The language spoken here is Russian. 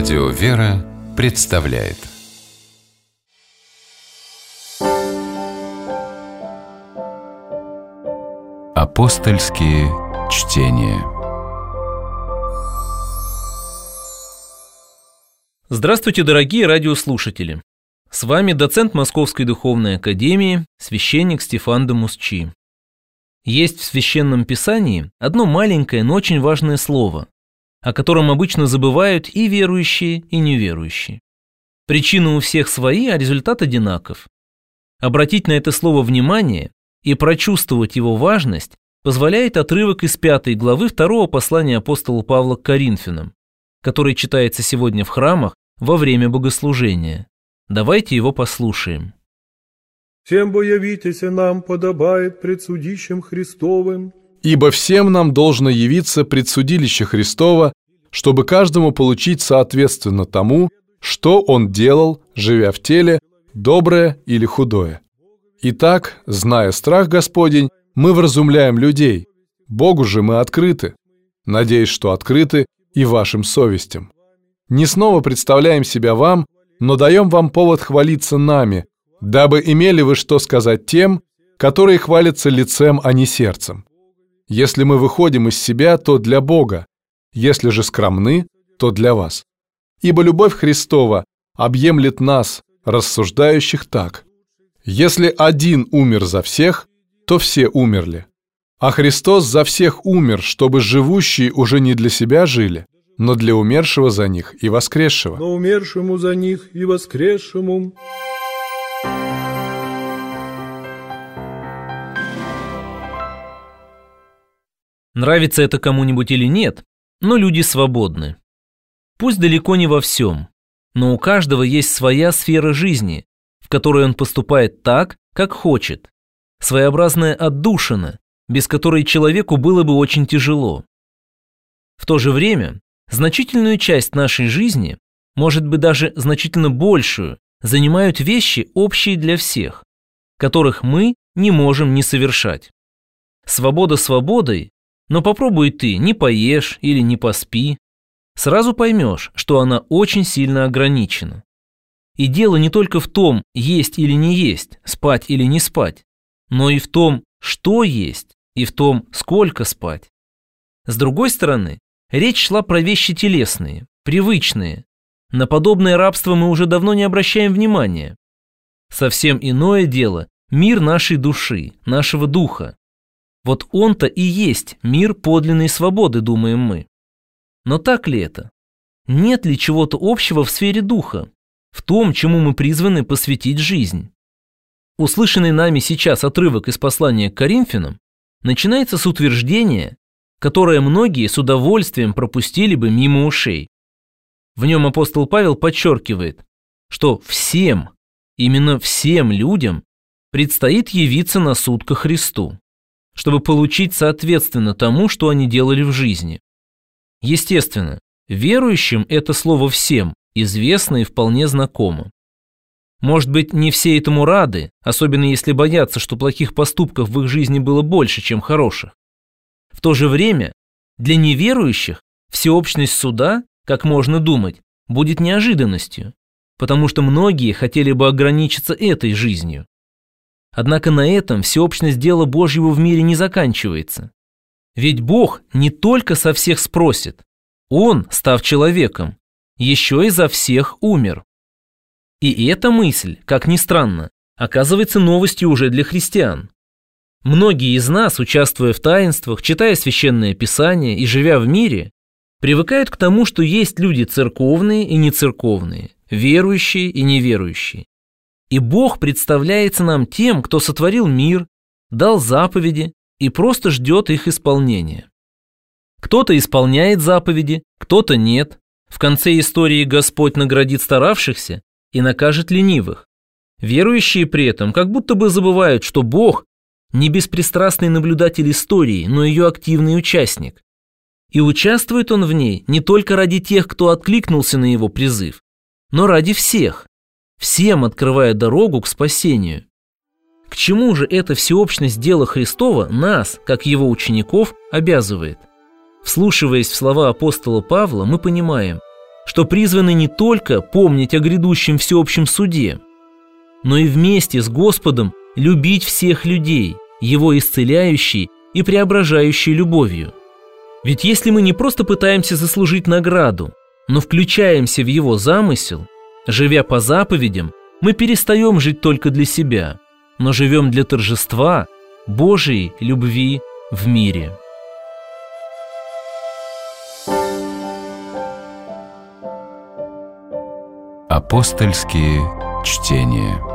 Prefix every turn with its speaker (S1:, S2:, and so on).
S1: Радио «Вера» представляет Апостольские чтения.
S2: Здравствуйте, дорогие радиослушатели! С вами доцент Московской Духовной Академии, священник Стефан де Мусчи. Есть в Священном Писании одно маленькое, но очень важное слово, о котором обычно забывают и верующие, и неверующие. Причины у всех свои, а результат одинаков. Обратить на это слово внимание и прочувствовать его важность позволяет отрывок из 5 главы 2 послания апостола Павла к Коринфянам, который читается сегодня в храмах во время богослужения. Давайте его послушаем.
S3: «Всем бо явитеся нам подобает пред судищем Христовым».
S4: Ибо всем нам должно явиться пред судилище Христово, чтобы каждому получить соответственно тому, что он делал, живя в теле, доброе или худое. Итак, зная страх Господень, мы вразумляем людей, Богу же мы открыты, надеясь, что открыты и вашим совестям. Не снова представляем себя вам, но даем вам повод хвалиться нами, дабы имели вы что сказать тем, которые хвалятся лицем, а не сердцем. Если мы выходим из себя, то для Бога, если же скромны, то для вас. Ибо любовь Христова объемлет нас, рассуждающих так. Если один умер за всех, то все умерли. А Христос за всех умер, чтобы живущие уже не для себя жили, но для умершего за них и воскресшего.
S3: Но умершему за них и воскресшему.
S2: Нравится это кому-нибудь или нет, но люди свободны. Пусть далеко не во всем, но у каждого есть своя сфера жизни, в которой он поступает так, как хочет. Своеобразная отдушина, без которой человеку было бы очень тяжело. В то же время значительную часть нашей жизни, может быть даже значительно большую, занимают вещи, общие для всех, которых мы не можем не совершать. Свобода свободой, но попробуй ты, не поешь или не поспи, сразу поймешь, что она очень сильно ограничена. И дело не только в том, есть или не есть, спать или не спать, но и в том, что есть, и в том, сколько спать. С другой стороны, речь шла про вещи телесные, привычные. На подобное рабство мы уже давно не обращаем внимания. Совсем иное дело – мир нашей души, нашего духа. Вот он-то и есть мир подлинной свободы, думаем мы. Но так ли это? Нет ли чего-то общего в сфере духа, в том, чему мы призваны посвятить жизнь? Услышанный нами сейчас отрывок из послания к Коринфянам начинается с утверждения, которое многие с удовольствием пропустили бы мимо ушей. В нем апостол Павел подчеркивает, что всем, именно всем людям предстоит явиться на суд ко Христу, чтобы получить соответственно тому, что они делали в жизни. Естественно, верующим это слово «всем» известно и вполне знакомо. Может быть, не все этому рады, особенно если боятся, что плохих поступков в их жизни было больше, чем хороших. В то же время, для неверующих всеобщность суда, как можно думать, будет неожиданностью, потому что многие хотели бы ограничиться этой жизнью. Однако на этом всеобщность дела Божьего в мире не заканчивается. Ведь Бог не только со всех спросит, Он, став человеком, еще и за всех умер. И эта мысль, как ни странно, оказывается новостью уже для христиан. Многие из нас, участвуя в таинствах, читая Священное Писание и живя в мире, привыкают к тому, что есть люди церковные и нецерковные, верующие и неверующие. И Бог представляется нам тем, кто сотворил мир, дал заповеди и просто ждет их исполнения. Кто-то исполняет заповеди, кто-то нет. В конце истории Господь наградит старавшихся и накажет ленивых. Верующие при этом как будто бы забывают, что Бог не беспристрастный наблюдатель истории, но ее активный участник. И участвует Он в ней не только ради тех, кто откликнулся на Его призыв, но ради всех, всем открывая дорогу к спасению. К чему же эта всеобщность дела Христова нас, как Его учеников, обязывает? Вслушиваясь в слова апостола Павла, мы понимаем, что призваны не только помнить о грядущем всеобщем суде, но и вместе с Господом любить всех людей, Его исцеляющей и преображающей любовью. Ведь если мы не просто пытаемся заслужить награду, но включаемся в Его замысел, живя по заповедям, мы перестаем жить только для себя, но живем для торжества Божией любви в мире.
S1: Апостольские чтения.